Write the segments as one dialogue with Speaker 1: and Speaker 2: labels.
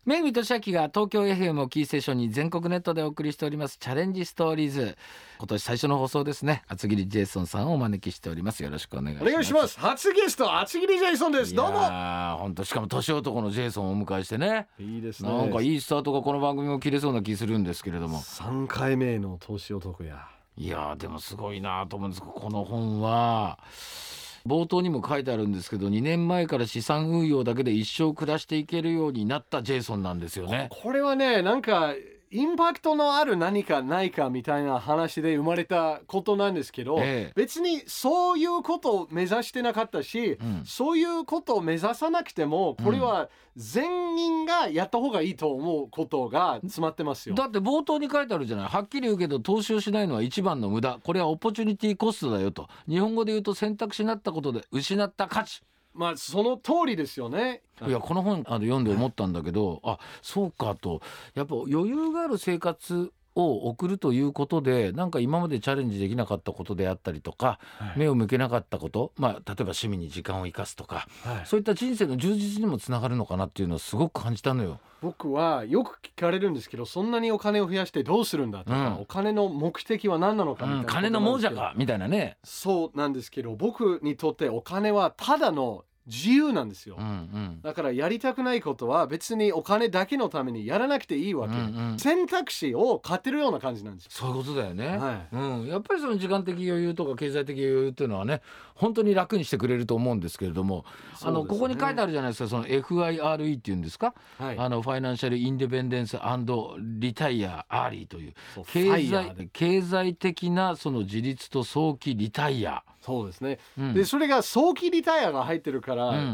Speaker 1: めぐみとしあきが東京 FM をキーステーションに全国ネットでお送りしておりますチャレンジストーリーズ。今年最初の放送ですね。厚切りジェイソンさんをお招きしております。よろしくお願いします。
Speaker 2: お願いします。初ゲスト厚切りジェイソンです。どうも。
Speaker 1: 本当しかも年男のジェイソンをお迎えしてね。
Speaker 2: いいですね。
Speaker 1: なんかいいスタートがこの番組も切れそうな気するんですけれども、
Speaker 2: 3回目の年男や。
Speaker 1: いやでもすごいなと思うんですけど、この本は冒頭にも書いてあるんですけど、2年前から資産運用だけで一生暮らしていけるようになったジェイソンなんですよね。
Speaker 2: これはね、なんかインパクトのある何かないかみたいな話で生まれたことなんですけど、別にそういうことを目指してなかったし、そういうことを目指さなくてもこれは全員がやった方がいいと思うことが詰まってますよ。
Speaker 1: だって冒頭に書いてあるじゃない。はっきり言うけど投資をしないのは一番の無駄、これはオポチュニティコストだよと。日本語で言うと選択肢になったことで失った価値。
Speaker 2: まあその通りですよね。
Speaker 1: いやこの本読んで思ったんだけど、そうかと。やっぱ余裕がある生活を送るということで、なんか今までチャレンジできなかったことであったりとか、目を向けなかったこと、例えば趣味に時間を生かすとか、そういった人生の充実にもつながるのかなっていうのをすごく感じたのよ。
Speaker 2: 僕はよく聞かれるんですけど、そんなにお金を増やしてどうするんだとか、お金の目的は何なのかみたいな、
Speaker 1: 金の亡者かみたいなね。
Speaker 2: そうなんですけど、僕にとってお金はただの自由なんですよ、だからやりたくないことは別にお金だけのためにやらなくていいわけ、選択肢を買ってるような感じなんですよ。
Speaker 1: そういうことだよね、やっぱりその時間的余裕とか経済的余裕っていうのはね、本当に楽にしてくれると思うんですけれども、ここに書いてあるじゃないですか、その FIRE っていうんですか、ファイナンシャルインディペンデンス&リタイアアーリーという経済的なその自立と早期リタイア。
Speaker 2: そうですね、でそれが早期リタイアが入ってるから、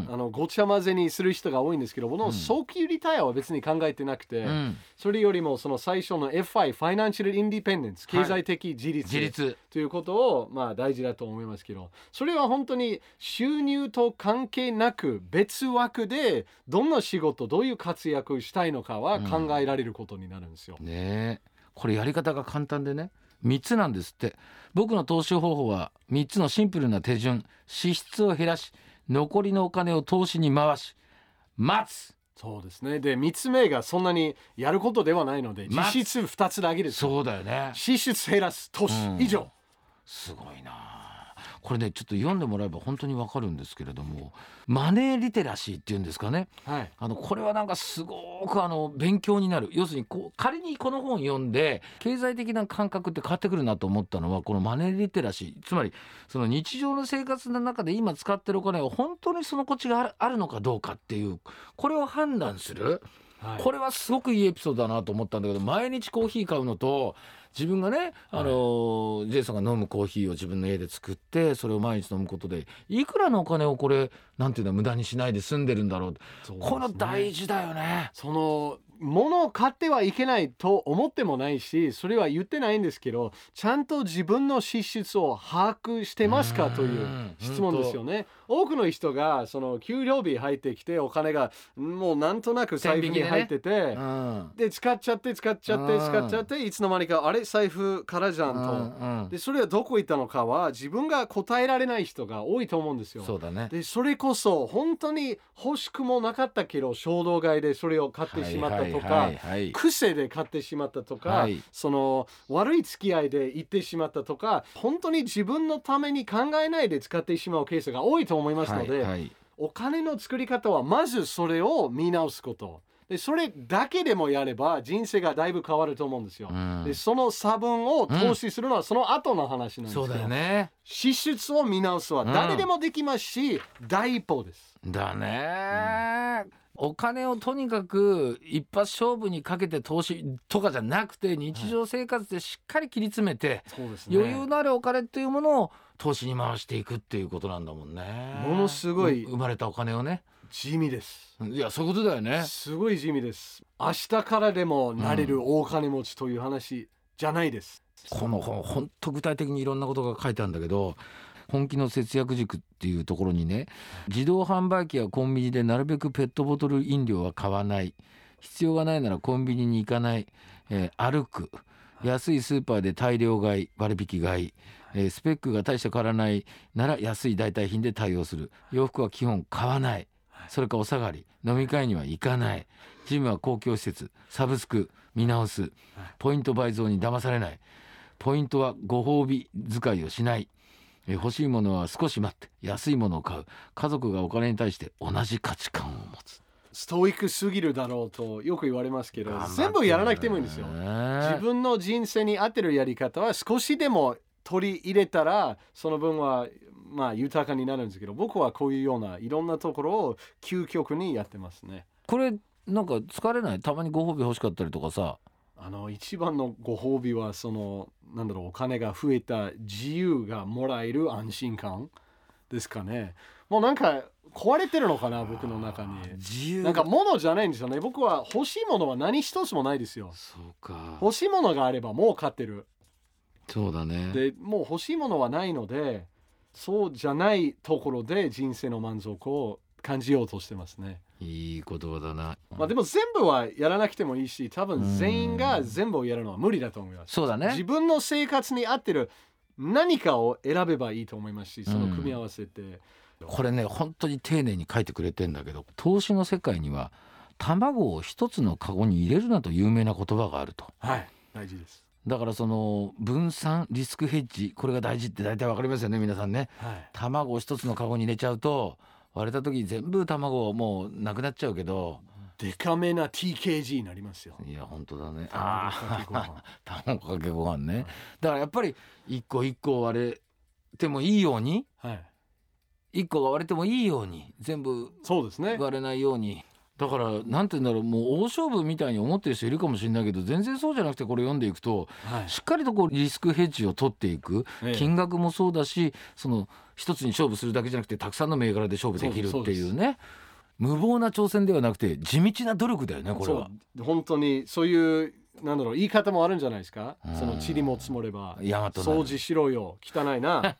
Speaker 2: ごちゃ混ぜにする人が多いんですけど、この早期リタイアは別に考えてなくて、それよりもその最初の FI ファイナンシャルインディペンデンス、経済的自立ということを大事だと思いますけど、それは本当に収入と関係なく別枠でどんな仕事、どういう活躍したいのかは考えられることになるんですよ、
Speaker 1: これやり方が簡単でね、3つなんですって。僕の投資方法は3つのシンプルな手順。支出を減らし、残りのお金を投資に回し、待つ。
Speaker 2: そうですね。で3つ目がそんなにやることではないので、実質2つだけです。
Speaker 1: そうだよね。
Speaker 2: 支出減らす、投資、以上。
Speaker 1: すごいな。これね、ちょっと読んでもらえば本当にわかるんですけれども、マネーリテラシーっていうんですかね、これはなんかすごく勉強になる。要するに仮にこの本読んで経済的な感覚って変わってくるなと思ったのは、このマネーリテラシー、つまりその日常の生活の中で今使ってるお金を本当にその価値があるのかどうかっていう、これを判断する。これはすごくいいエピソードだなと思ったんだけど、毎日コーヒー買うのと、自分がね、ジェイソンが飲むコーヒーを自分の家で作ってそれを毎日飲むことで、いくらのお金をこれなんていうの無駄にしないで済んでるんだろう。この大事だよね。
Speaker 2: その物を買ってはいけないと思ってもないし、それは言ってないんですけど、ちゃんと自分の支出を把握してますかという質問ですよね。多くの人がその給料日入ってきて、お金がもうなんとなく財布に入ってて、で使っちゃっていつの間にかあれ財布からじゃんと、でそれはどこ行ったのかは自分が答えられない人が多いと思うんですよ。
Speaker 1: そうだね。
Speaker 2: でそれこそ本当に欲しくもなかったけど衝動買いでそれを買ってしまったとか、癖で買ってしまったとか、その悪い付き合いで行ってしまったとか、本当に自分のために考えないで使ってしまうケースが多いと思いますので、お金の作り方はまずそれを見直すこと。でそれだけでもやれば人生がだいぶ変わると思うんですよ、でその差分を投資するのはその後の話なんですよ。
Speaker 1: そうだよね。
Speaker 2: 支出を見直すは誰でもできますし、第一歩です
Speaker 1: だね、お金をとにかく一発勝負にかけて投資とかじゃなくて、日常生活でしっかり切り詰めて、余裕のあるお金っていうものを投資に回していくっていうことなんだもんね。
Speaker 2: ものすごい
Speaker 1: 生まれたお金をね。
Speaker 2: 地味です。
Speaker 1: いやそういうことだよね。
Speaker 2: すごい地味です。明日からでもなれる大金持ちという話じゃないです、
Speaker 1: この本本当具体的にいろんなことが書いてあるんだけど、本気の節約軸っていうところにね、自動販売機やコンビニでなるべくペットボトル飲料は買わない、必要がないならコンビニに行かない、歩く、安いスーパーで大量買い割引買い、スペックが大して変わらないなら安い代替品で対応する、洋服は基本買わない、 それからお下がり、飲み会には行かない、ジムは公共施設、サブスク見直す、ポイント倍増に騙されない、ポイントはご褒美使いをしない、欲しいものは少し待って安いものを買う、家族がお金に対して同じ価値観を持つ。
Speaker 2: ストイックすぎるだろうとよく言われますけど、全部やらなくてもいいんですよ。自分の人生に合ってるやり方は少しでも取り入れたらその分は豊かになるんですけど、僕はこういうようないろんなところを究極にやってますね。
Speaker 1: これなんか疲れない？たまにご褒美欲しかったりとかさ。
Speaker 2: 一番のご褒美はお金が増えた自由がもらえる安心感ですかね。もうなんか壊れてるのかな、僕の中に。
Speaker 1: 自由
Speaker 2: なんか物じゃないんですよね。僕は欲しいものは何一つもないですよ。
Speaker 1: そうか。
Speaker 2: 欲しいものがあればもう買ってる。
Speaker 1: そうだね。
Speaker 2: でもう欲しいものはないので、そうじゃないところで人生の満足を感じようとしてますね。
Speaker 1: いい言葉だな。
Speaker 2: でも全部はやらなくてもいいし、多分全員が全部をやるのは無理だと思います。
Speaker 1: そうだね。
Speaker 2: 自分の生活に合ってる何かを選べばいいと思いますし、その組み合わせて、
Speaker 1: これね本当に丁寧に書いてくれてんだけど、投資の世界には卵を一つのカゴに入れるなと有名な言葉があると。
Speaker 2: はい、大事です。
Speaker 1: だからその分散リスクヘッジ、これが大事って大体わかりますよね、皆さんね。
Speaker 2: はい、
Speaker 1: 卵を一つのカゴに入れちゃうと割れた時全部卵もうなくなっちゃうけど、
Speaker 2: デカめな TKG になりますよ。
Speaker 1: いや本当だね。
Speaker 2: 卵
Speaker 1: かけご飯ね。だからやっぱり一個一個割れてもいいように、一個が割れてもいいように全部割れないように。だからなんて言うんだろう、もう大勝負みたいに思ってる人いるかもしれないけど、全然そうじゃなくて、これ読んでいくと、しっかりとこうリスクヘッジを取っていく、金額もそうだし、その一つに勝負するだけじゃなくてたくさんの銘柄で勝負できるっていうね、無謀な挑戦ではなくて地道な努力だよね、これは。
Speaker 2: 本当にそういう言い方もあるんじゃないですか。その塵も積もれば掃除しろよ、汚いな。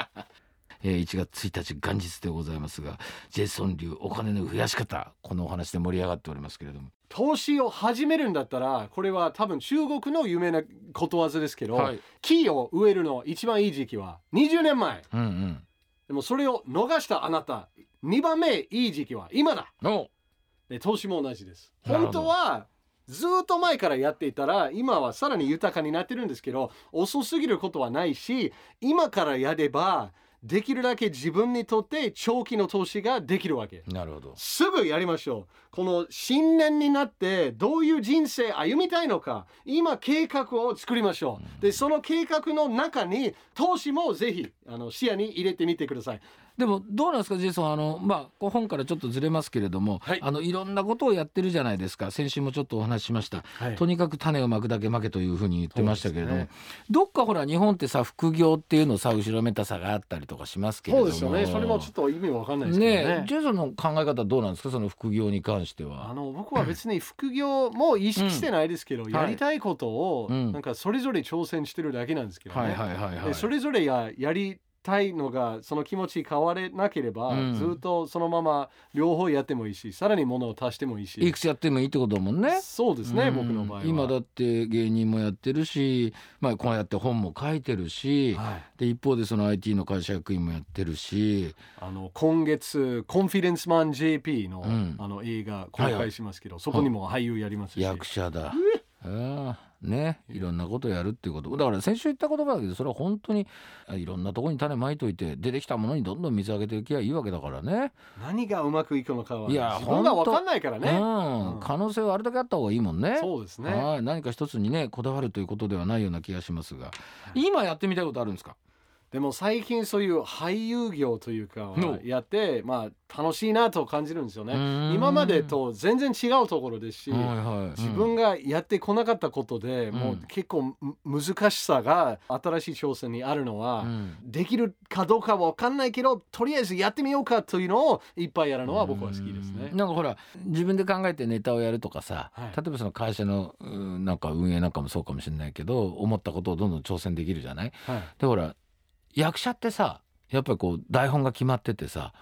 Speaker 1: 1月1日元日でございますが、ジェイソン流お金の増やし方、このお話で盛り上がっておりますけれども、
Speaker 2: 投資を始めるんだったら、これは多分中国の有名なことわざですけど、木を植えるの一番いい時期は20年前、でもそれを逃したあなた、2番目いい時期は今だ。で投資も同じです。本当はずっと前からやっていたら今はさらに豊かになってるんですけど、遅すぎることはないし、今からやればできるだけ自分にとって長期の投資ができるわけ。
Speaker 1: なるほど。
Speaker 2: すぐやりましょう。この新年になってどういう人生歩みたいのか、今計画を作りましょう。でその計画の中に投資もぜひ視野に入れてみてください。
Speaker 1: でもどうなんですか、ジェイソン、本からちょっとずれますけれども、いろんなことをやってるじゃないですか。先週もちょっとお話ししました、とにかく種をまくだけまけというふうに言ってましたけれども、どっかほら日本ってさ、副業っていうのさ、後ろめたさがあったりとかしますけれども。
Speaker 2: そうですよね。それもちょっと意味わかんないですけどね。
Speaker 1: ジェイソンの考え方どうなんですか、その副業に関しては。
Speaker 2: 僕は別に副業も意識してないですけど、やりたいことをなんかそれぞれ挑戦してるだけなんですけどね。それぞれやりたいのがその気持ち変われなければ、ずっとそのまま両方やってもいいし、さらに物を足してもいいし、
Speaker 1: いくつやってもいいってことだもんね。
Speaker 2: そうですね、僕の場合は
Speaker 1: 今だって芸人もやってるし、こうやって本も書いてるし、で一方でその IT の会社役員もやってるし、
Speaker 2: 今月コンフィデンスマン JP の、映画公開しますけど、そこにも俳優やりますし、
Speaker 1: 役者だ。ね、いろんなことやるっていうことだから、先週言った言葉だけど、それは本当にいろんなところに種まいといて、出てきたものにどんどん水あげていけばいいわけだからね。
Speaker 2: 何がうまくいくのかは自分が分かんないからね。
Speaker 1: 可能性はあれだけあった方がいいもんね。
Speaker 2: そうですね。
Speaker 1: 何か一つにねこだわるということではないような気がしますが、今やってみたいことあるんですか？
Speaker 2: でも最近そういう俳優業というかやって、楽しいなと感じるんですよね。今までと全然違うところですし、自分がやってこなかったことで、もう結構難しさが新しい挑戦にあるのは、できるかどうかは分かんないけど、とりあえずやってみようかというのをいっぱいやるのは僕は好きですね。
Speaker 1: なんかほら自分で考えてネタをやるとかさ、例えばその会社のなんか運営なんかもそうかもしれないけど、思ったことをどんどん挑戦できるじゃない。でほら役者ってさ、やっぱりこう台本が決まっててさ、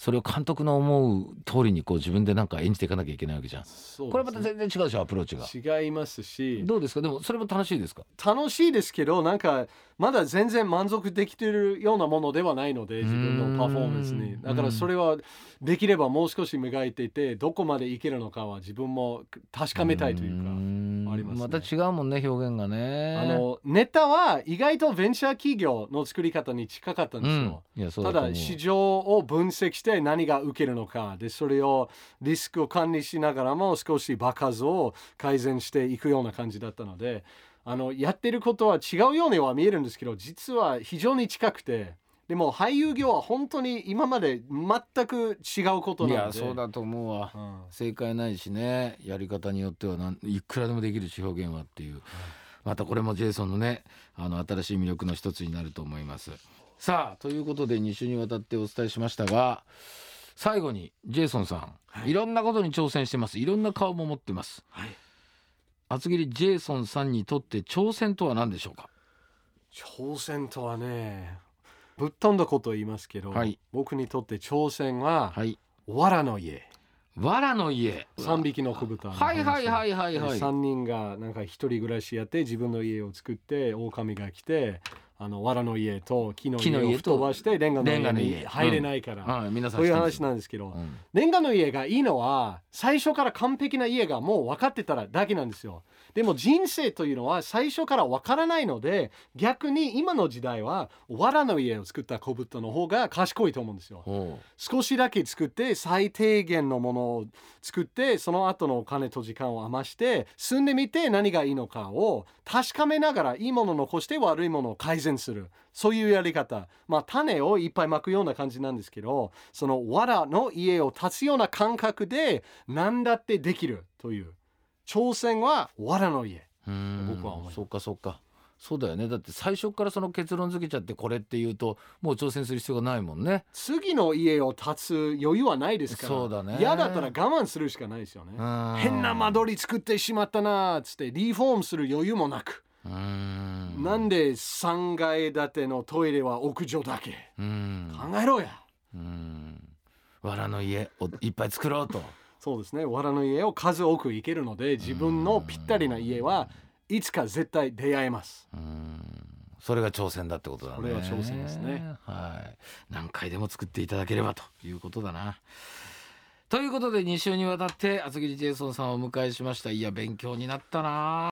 Speaker 1: それを監督の思う通りにこう自分でなんか演じていかなきゃいけないわけじゃん。
Speaker 2: そうですね、
Speaker 1: これまた全然違うでしょ、アプローチが。
Speaker 2: 違いますし。
Speaker 1: どうですか？でもそれも楽しいですか？
Speaker 2: 楽しいですけど、なんかまだ全然満足できてるようなものではないので、自分のパフォーマンスに。だからそれはできればもう少し磨いていて、どこまでいけるのかは自分も確かめたいというかありますね。
Speaker 1: また違うもんね、表現がね。
Speaker 2: ネタは意外とベンチャー企業の作り方に近かったんですよ。
Speaker 1: いや、そう
Speaker 2: ただ市場を分析して何が受けるのかで、それをリスクを管理しながらも少し場数を改善していくような感じだったので、やってることは違うようには見えるんですけど、実は非常に近くて、でも俳優業は本当に今まで全く違うことなので。
Speaker 1: いや、そうだと思うわ、正解ないしね、やり方によってはいくらでもできるし、表現はっていう、またこれもジェイソンのね、新しい魅力の一つになると思います。さあ、ということで2週にわたってお伝えしましたが、最後にジェイソンさん、いろんなことに挑戦してます。いろんな顔も持ってます。厚切りジェイソンさんにとって挑戦とは何でしょうか？
Speaker 2: 挑戦とはね、ぶっ飛んだことを言いますけど、僕にとって挑戦は、藁の家。
Speaker 1: 藁の家、
Speaker 2: 3匹の子豚の話。3人がなんか一人暮らしやって自分の家を作って、狼が来て藁の家と木の家を吹っ飛ばしてレンガの家に入れないから、そういう話なんですけど、レンガの家がいいのは最初から完璧な家がもう分かってたらだけなんですよ。でも人生というのは最初から分からないので、逆に今の時代は藁の家を作った小豚の方が賢いと思うんですよ。少しだけ作って最低限のものを作って、その後のお金と時間を余して住んでみて、何がいいのかを確かめながら、いいものを残して悪いものを改善する、そういうやり方。種をいっぱいまくような感じなんですけど、その藁の家を建つような感覚で何だってできるという挑戦は藁の家。僕は思います。
Speaker 1: そうかそうだよね。だって最初からその結論付けちゃってこれって言うと、もう挑戦する必要がないもんね。
Speaker 2: 次の家を建つ余裕はないですから。
Speaker 1: そうだね。
Speaker 2: 嫌だったら我慢するしかないですよね。変な間取り作ってしまったなっつってリフォームする余裕もなく、なんで3階建てのトイレは屋上だけ、考えろや。藁
Speaker 1: の家をいっぱい作ろうと。
Speaker 2: そうですね、藁の家を数多く行けるので、自分のぴったりな家はいつか絶対出会えます。
Speaker 1: それが挑戦だってことだね。
Speaker 2: それは挑戦ですね。
Speaker 1: 何回でも作っていただければということだな。ということで2週にわたって厚切りジェイソンさんをお迎えしました。いや、勉強になったな。